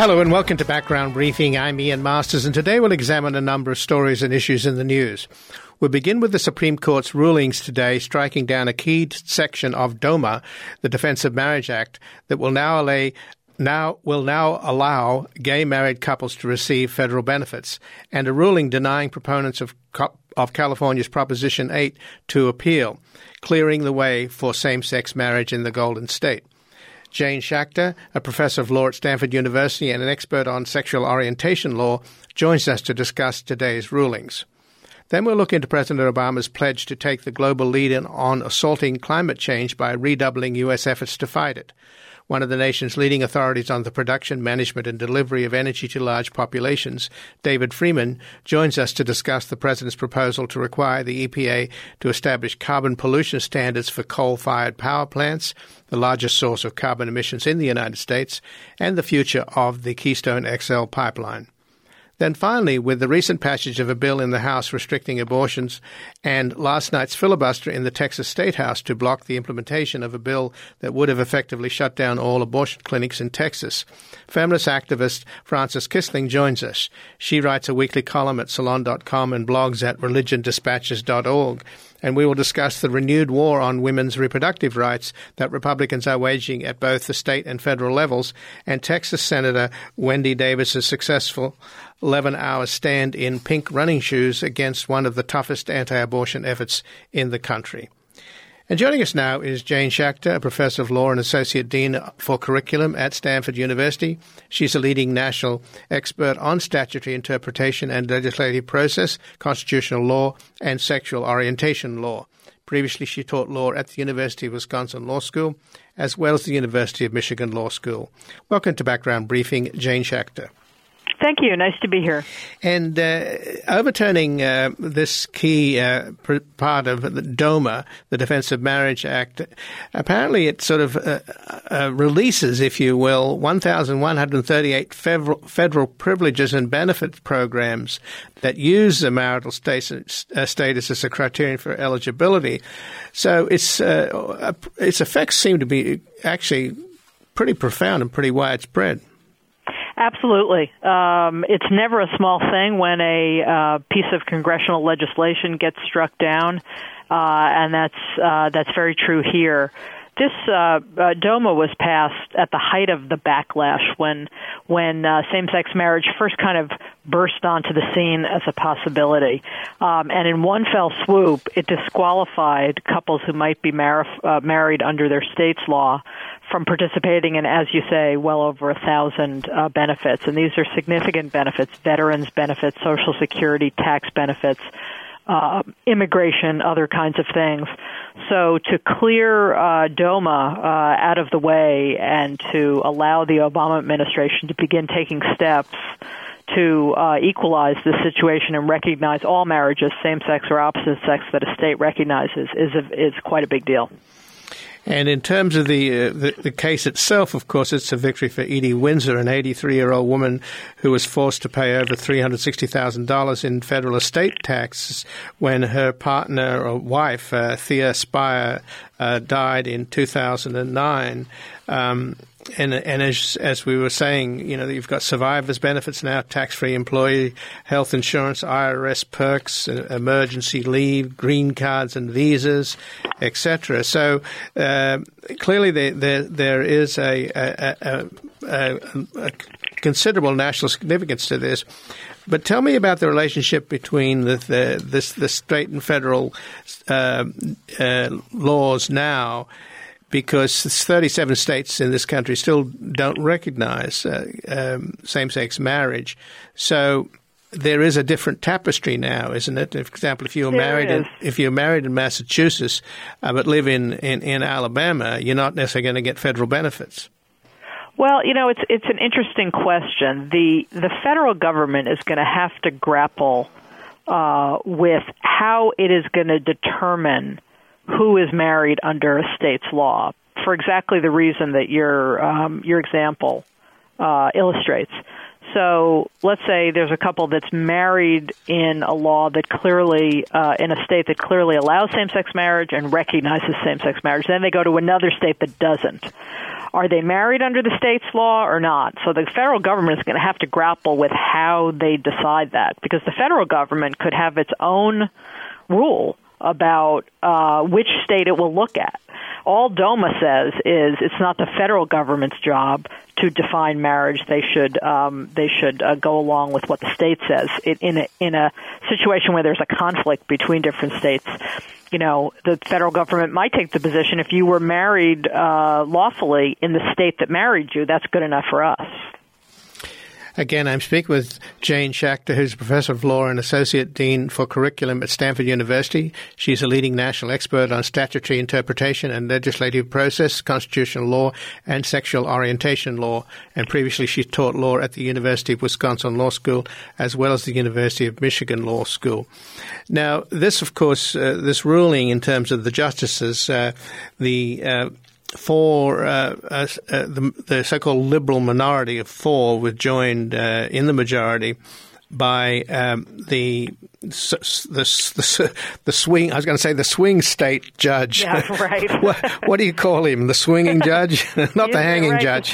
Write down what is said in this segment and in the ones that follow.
Hello and welcome to Background Briefing. I'm Ian Masters, and today we'll examine a number of stories and issues in the news. We'll begin with the Supreme Court's rulings today, striking down a key section of DOMA, the Defense of Marriage Act, that will now allow gay married couples to receive federal benefits, and a ruling denying proponents of California's Proposition 8 to appeal, clearing the way for same-sex marriage in the Golden State. Jane Schachter, a professor of law at Stanford University and an expert on sexual orientation law, joins us to discuss today's rulings. Then we'll look into President Obama's pledge to take the global lead on assaulting climate change by redoubling U.S. efforts to fight it. One of the nation's leading authorities on the production, management, and delivery of energy to large populations, David Freeman, joins us to discuss the president's proposal to require the EPA to establish carbon pollution standards for coal-fired power plants, the largest source of carbon emissions in the United States, and the future of the Keystone XL pipeline. Then finally, with the recent passage of a bill in the House restricting abortions and last night's filibuster in the Texas State House to block the implementation of a bill that would have effectively shut down all abortion clinics in Texas, feminist activist Frances Kissling joins us. She writes a weekly column at Salon.com and blogs at religiondispatches.org. And we will discuss the renewed war on women's reproductive rights that Republicans are waging at both the state and federal levels, and Texas Senator Wendy Davis's successful 11-hour stand in pink running shoes against one of the toughest anti-abortion efforts in the country. And joining us now is Jane Schachter, a professor of law and associate dean for curriculum at Stanford University. She's a leading national expert on statutory interpretation and legislative process, constitutional law, and sexual orientation law. Previously, she taught law at the University of Wisconsin Law School, as well as the University of Michigan Law School. Welcome to Background Briefing, Jane Schachter. Thank you. Nice to be here. And overturning this key part of the DOMA, the Defense of Marriage Act, apparently it sort of releases, if you will, 1,138 federal privileges and benefit programs that use the marital status as a criterion for eligibility. So its effects seem to be actually pretty profound and pretty widespread. Absolutely. It's never a small thing when a piece of congressional legislation gets struck down, and that's very true here. This DOMA was passed at the height of the backlash when same-sex marriage first kind of burst onto the scene as a possibility. And in one fell swoop, it disqualified couples who might be married under their state's law from participating in, as you say, well over 1,000 benefits. And these are significant benefits: veterans benefits, Social Security, tax benefits, immigration, other kinds of things. So to clear DOMA out of the way and to allow the Obama administration to begin taking steps to equalize this situation and recognize all marriages, same-sex or opposite sex, that a state recognizes is quite a big deal. And in terms of the case itself, of course, it's a victory for Edie Windsor, an 83-year-old woman who was forced to pay over $360,000 in federal estate taxes when her partner or wife, Thea Spire, died in 2009. And as we were saying, you know, you've got survivors benefits now, tax-free employee health insurance, IRS perks, emergency leave, green cards and visas, etc. So clearly there is a considerable national significance to this. But tell me about the relationship between the state and federal laws now, because 37 states in this country still don't recognize same-sex marriage. So there is a different tapestry now, isn't it? For example, if you're married in Massachusetts but live in Alabama, you're not necessarily going to get federal benefits. Well, you know, it's an interesting question. The federal government is going to have to grapple with how it is going to determine who is married under a state's law, for exactly the reason that your example illustrates. So let's say there's a couple that's married in a law that clearly, in a state that clearly allows same-sex marriage and recognizes same-sex marriage. Then they go to another state that doesn't. Are they married under the state's law or not? So the federal government is going to have to grapple with how they decide that, because the federal government could have its own rule about which state it will look at. All DOMA says is it's not the federal government's job to define marriage. They should go along with what the state says. In a situation where there's a conflict between different states, the federal government might take the position, if you were married lawfully in the state that married you, that's good enough for us. Again, I'm speaking with Jane Schachter, who's a professor of law and associate dean for curriculum at Stanford University. She's a leading national expert on statutory interpretation and legislative process, constitutional law, and sexual orientation law. And previously, she taught law at the University of Wisconsin Law School, as well as the University of Michigan Law School. Now, this, of course, this ruling in terms of the justices, the so-called liberal minority of 4 were joined in the majority by the swing. I was going to say the swing state judge. Yeah, right. what do you call him? The swinging judge, not the hanging judge.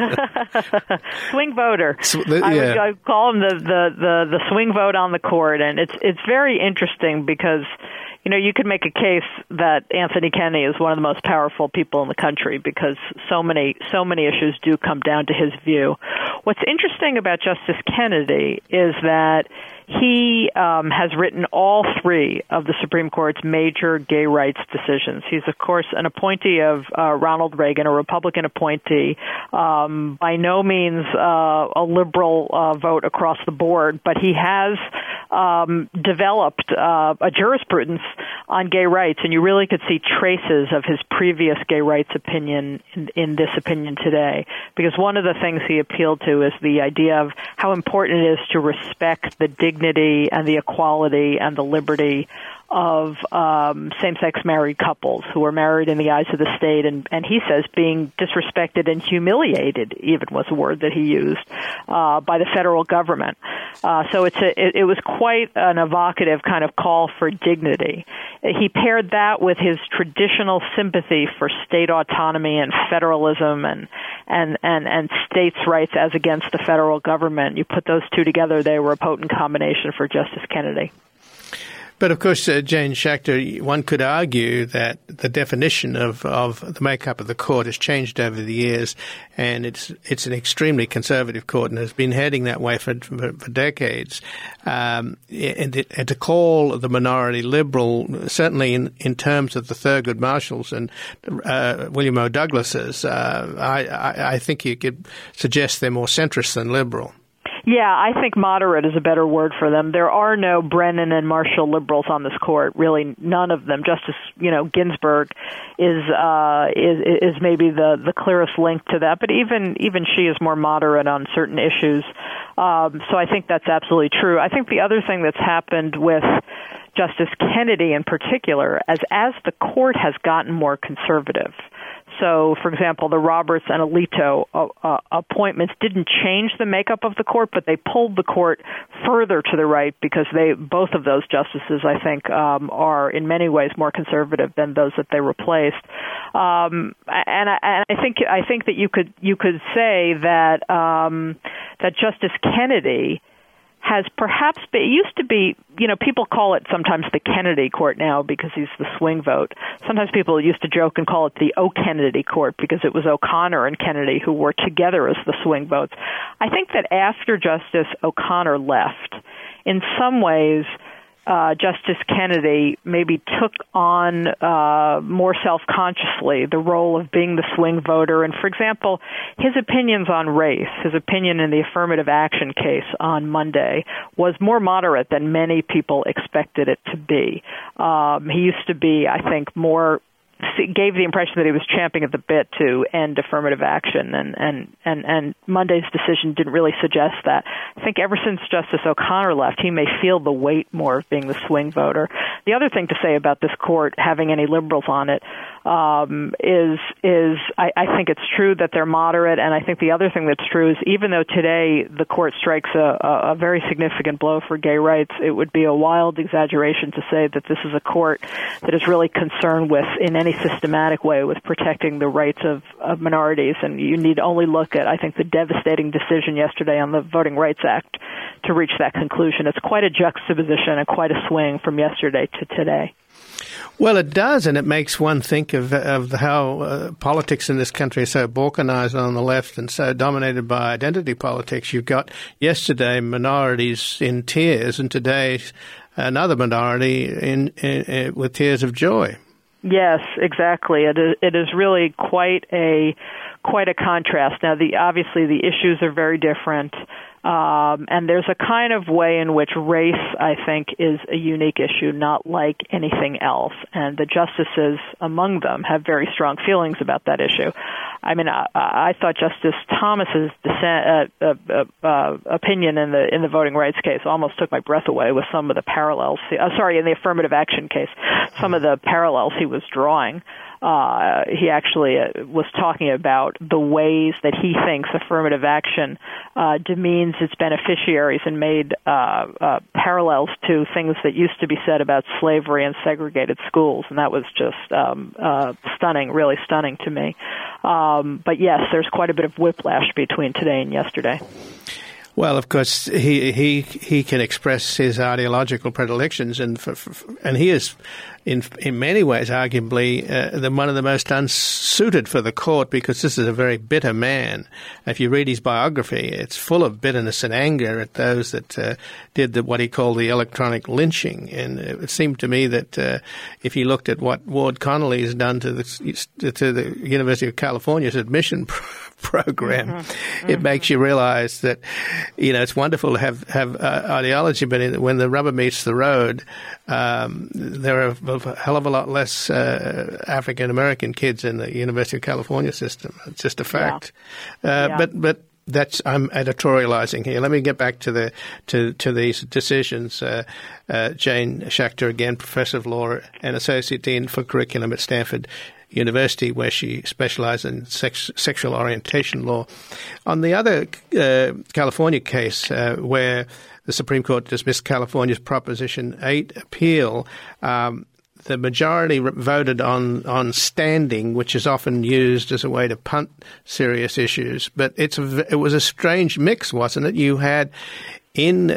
Swing voter. I would call him the swing vote on the court, and it's very interesting because, you could make a case that Anthony Kennedy is one of the most powerful people in the country because so many issues do come down to his view. What's interesting about Justice Kennedy is that he has written all 3 of the Supreme Court's major gay rights decisions. He's, of course, an appointee of Ronald Reagan, a Republican appointee, by no means a liberal vote across the board, but he has developed a jurisprudence on gay rights, and you really could see traces of his previous gay rights opinion in this opinion today, because one of the things he appealed to is the idea of how important it is to respect the dignity and the equality and the liberty of same-sex married couples who are married in the eyes of the state, and he says being disrespected and humiliated, even was a word that he used, by the federal government. So it was quite an evocative kind of call for dignity. He paired that with his traditional sympathy for state autonomy and federalism and states' rights as against the federal government. You put those two together, they were a potent combination for Justice Kennedy. But, of course, Jane Schachter, one could argue that the definition of the makeup of the court has changed over the years, and it's an extremely conservative court and has been heading that way for decades. And to call the minority liberal, certainly in terms of the Thurgood Marshalls and William O. Douglases, I think you could suggest they're more centrist than liberal. Yeah, I think moderate is a better word for them. There are no Brennan and Marshall liberals on this court, really none of them. Justice, Ginsburg is maybe the clearest link to that, but even she is more moderate on certain issues. So I think that's absolutely true. I think the other thing that's happened with Justice Kennedy in particular, as the court has gotten more conservative. So, for example, the Roberts and Alito appointments didn't change the makeup of the court, but they pulled the court further to the right because both of those justices, I think, are in many ways more conservative than those that they replaced. And I think that you could say that that Justice Kennedy has perhaps been, it used to be, people call it sometimes the Kennedy court now because he's the swing vote. Sometimes people used to joke and call it the O-Kennedy court because it was O'Connor and Kennedy who were together as the swing votes. I think that after Justice O'Connor left, in some ways, Justice Kennedy maybe took on more self-consciously the role of being the swing voter. And, for example, his opinions on race, his opinion in the affirmative action case on Monday was more moderate than many people expected it to be. He used to be, I think, more gave the impression that he was champing at the bit to end affirmative action, and Monday's decision didn't really suggest that. I think ever since Justice O'Connor left, he may feel the weight more of being the swing voter. The other thing to say about this court having any liberals on it is I think it's true that they're moderate, and I think the other thing that's true is even though today the court strikes a very significant blow for gay rights, it would be a wild exaggeration to say that this is a court that is really concerned with, in any systematic way, with protecting the rights of minorities. And you need only look at, I think, the devastating decision yesterday on the Voting Rights Act to reach that conclusion. It's quite a juxtaposition and quite a swing from yesterday to today. Well, it does, and it makes one think of how politics in this country is so balkanized on the left and so dominated by identity politics. You've got yesterday minorities in tears, and today another minority in with tears of joy. Yes, exactly. It is really quite a contrast. Now, obviously the issues are very different. And there's a kind of way in which race, I think, is a unique issue, not like anything else. And the justices among them have very strong feelings about that issue. I mean, I thought Justice Thomas's opinion in the voting rights case almost took my breath away with some of the parallels. In the affirmative action case, some of the parallels he was drawing. He actually was talking about the ways that he thinks affirmative action demeans its beneficiaries and made parallels to things that used to be said about slavery and segregated schools, and that was just stunning, really stunning to me. But yes, there's quite a bit of whiplash between today and yesterday. Well, of course, he can express his ideological predilections, and he is, in many ways, arguably one of the most unsuited for the court, because this is a very bitter man. If you read his biography, it's full of bitterness and anger at those that did what he called the electronic lynching. And it seemed to me that if you looked at what Ward Connolly has done to the University of California's admission program, it makes you realize that, it's wonderful to have ideology, but when the rubber meets the road, there are a hell of a lot less African American kids in the University of California system. It's just a fact. Yeah. But that's, I'm editorializing here. Let me get back to these decisions. Jane Schachter, again, professor of law and associate dean for curriculum at Stanford University, where she specialized in sexual orientation law. On the other California case, where the Supreme Court dismissed California's Proposition 8 appeal, the majority voted on standing, which is often used as a way to punt serious issues. But it was a strange mix, wasn't it? You had in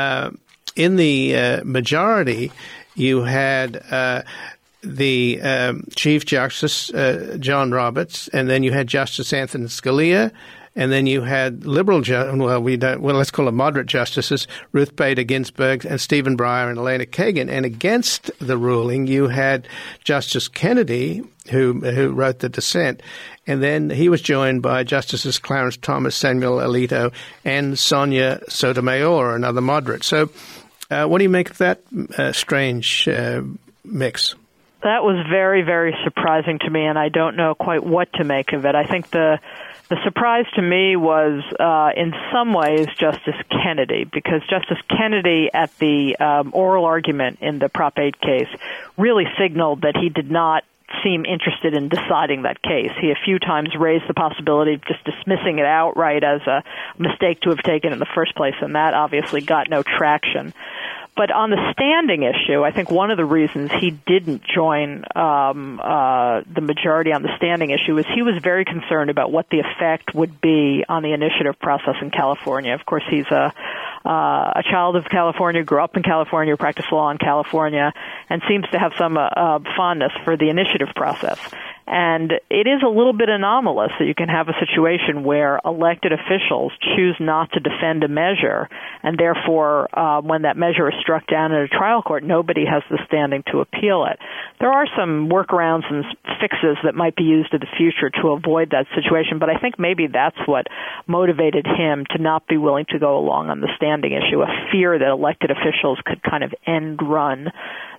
the majority, you had the Chief Justice, John Roberts, and then you had Justice Anthony Scalia, and then you had let's call them moderate justices, Ruth Bader Ginsburg and Stephen Breyer and Elena Kagan. And against the ruling, you had Justice Kennedy, who wrote the dissent, and then he was joined by Justices Clarence Thomas, Samuel Alito, and Sonia Sotomayor, another moderate. So what do you make of that strange mix? That was very, very surprising to me, and I don't know quite what to make of it. I think the surprise to me was, in some ways, Justice Kennedy, because Justice Kennedy, at the oral argument in the Prop 8 case, really signaled that he did not seem interested in deciding that case. He a few times raised the possibility of just dismissing it outright as a mistake to have taken in the first place, and that obviously got no traction. But on the standing issue, I think one of the reasons he didn't join the majority on the standing issue is he was very concerned about what the effect would be on the initiative process in California. Of course, he's a child of California, grew up in California, practiced law in California, and seems to have some fondness for the initiative process. And it is a little bit anomalous that you can have a situation where elected officials choose not to defend a measure, and therefore, when that measure is struck down in a trial court, nobody has the standing to appeal it. There are some workarounds and fixes that might be used in the future to avoid that situation, but I think maybe that's what motivated him to not be willing to go along on the standing issue, a fear that elected officials could kind of end run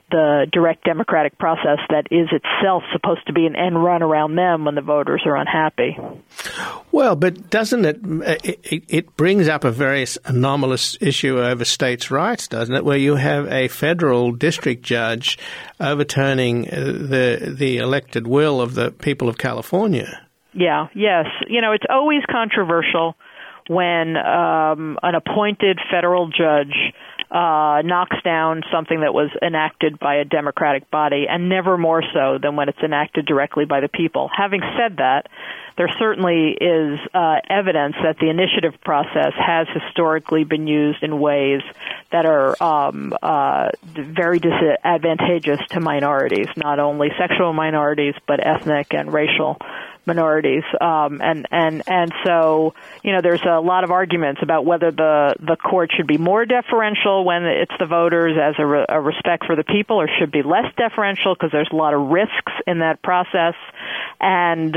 the direct democratic process that is itself supposed to be an end run around them when the voters are unhappy. Well, but doesn't it brings up a very anomalous issue over states' rights, doesn't it, where you have a federal district judge overturning the elected will of the people of California? Yeah, yes. It's always controversial when an appointed federal judge knocks down something that was enacted by a democratic body, and never more so than when it's enacted directly by the people. Having said that, there certainly is evidence that the initiative process has historically been used in ways that are very disadvantageous to minorities, not only sexual minorities, but ethnic and racial minorities. And so, there's a lot of arguments about whether the court should be more deferential when it's the voters as a respect for the people, or should be less deferential because there's a lot of risks in that process. And,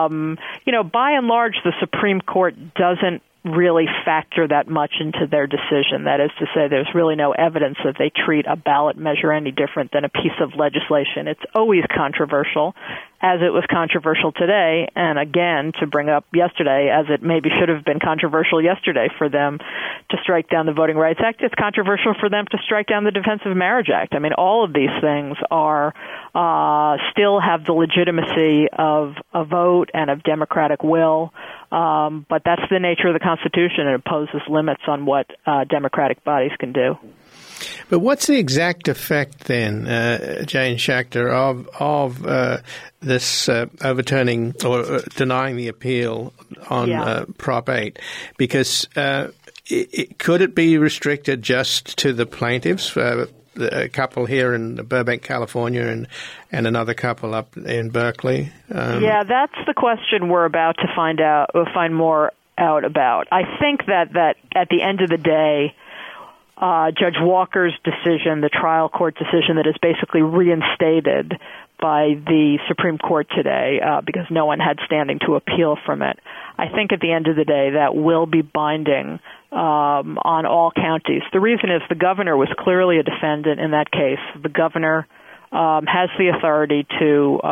by and large, the Supreme Court doesn't really factor that much into their decision. That is to say, there's really no evidence that they treat a ballot measure any different than a piece of legislation. It's always controversial, as it was controversial today, and again, to bring up yesterday, as it maybe should have been controversial yesterday for them to strike down the Voting Rights Act, it's controversial for them to strike down the Defense of Marriage Act. I mean, all of these things are still have the legitimacy of a vote and of democratic will, but that's the nature of the Constitution. It imposes limits on what democratic bodies can do. But what's the exact effect then, Jane Schachter, of this overturning or denying the appeal on Prop 8? Because could it be restricted just to the plaintiffs, a couple here in Burbank, California, and another couple up in Berkeley? Yeah, that's the question we're about to find more out about. I think that at the end of the day, Judge Walker's decision, the trial court decision that is basically reinstated by the Supreme Court today, because no one had standing to appeal from it, I think at the end of the day that will be binding on all counties. The reason is the governor was clearly a defendant in that case. The governor has the authority to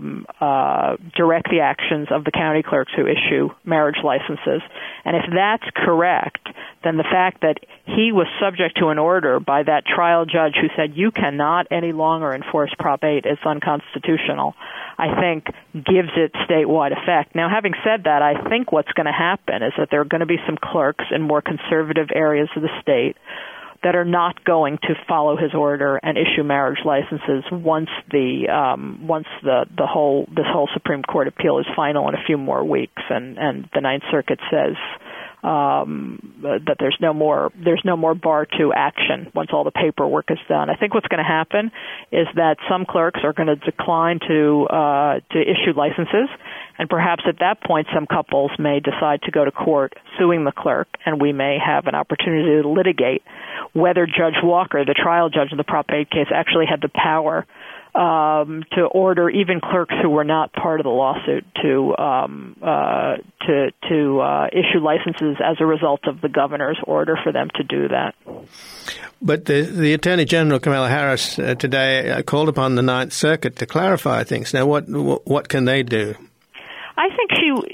direct the actions of the county clerks who issue marriage licenses. And if that's correct, then the fact that he was subject to an order by that trial judge who said you cannot any longer enforce Prop 8, it's unconstitutional, I think gives it statewide effect. Now, having said that, I think what's going to happen is that there are going to be some clerks in more conservative areas of the state that are not going to follow his order and issue marriage licenses once this whole Supreme Court appeal is final in a few more weeks, and the Ninth Circuit says that there's no more bar to action once all the paperwork is done. I think what's going to happen is that some clerks are going to decline to issue licenses, and perhaps at that point some couples may decide to go to court suing the clerk, and we may have an opportunity to litigate whether Judge Walker, the trial judge in the Prop 8 case, actually had the power to order even clerks who were not part of the lawsuit to issue licenses as a result of the governor's order for them to do that. But the Attorney General, Kamala Harris, today called upon the Ninth Circuit to clarify things. Now, what can they do? I think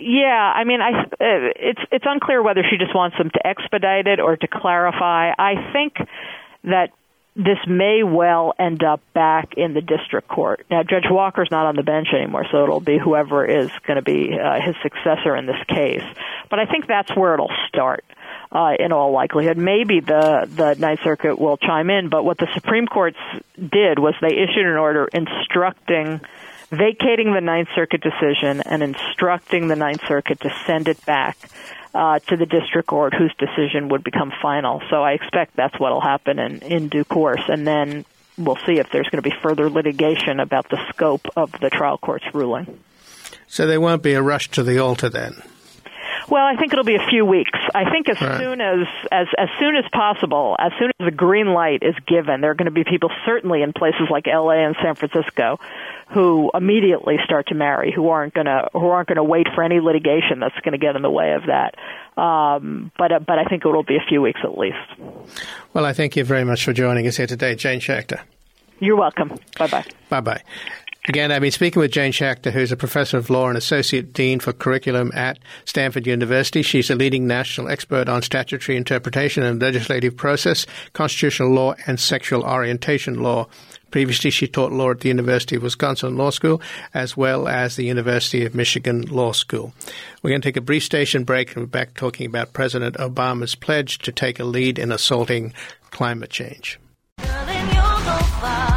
it's unclear whether she just wants them to expedite it or to clarify. I think that this may well end up back in the district court. Now, Judge Walker's not on the bench anymore, so it'll be whoever is going to be his successor in this case. But I think that's where it'll start. In all likelihood, maybe the Ninth Circuit will chime in, but what the Supreme Court did was they issued an order vacating the Ninth Circuit decision and instructing the Ninth Circuit to send it back to the district court, whose decision would become final. So I expect that's what will happen in due course, and then we'll see if there's going to be further litigation about the scope of the trial court's ruling. So there won't be a rush to the altar then? Well, I think it'll be a few weeks. I think as soon as possible, as soon as the green light is given, there are going to be people certainly in places like L.A. and San Francisco who immediately start to marry, who aren't going to wait for any litigation that's going to get in the way of that. But I think it will be a few weeks at least. Well, I thank you very much for joining us here today, Jane Schachter. You're welcome. Bye-bye. Bye-bye. Again, I've been speaking with Jane Schachter, who's a professor of law and associate dean for curriculum at Stanford University. She's a leading national expert on statutory interpretation and legislative process, constitutional law, and sexual orientation law. Previously, she taught law at the University of Wisconsin Law School, as well as the University of Michigan Law School. We're going to take a brief station break, and we're back talking about President Obama's pledge to take a lead in assaulting climate change. Girl, then you'll go far.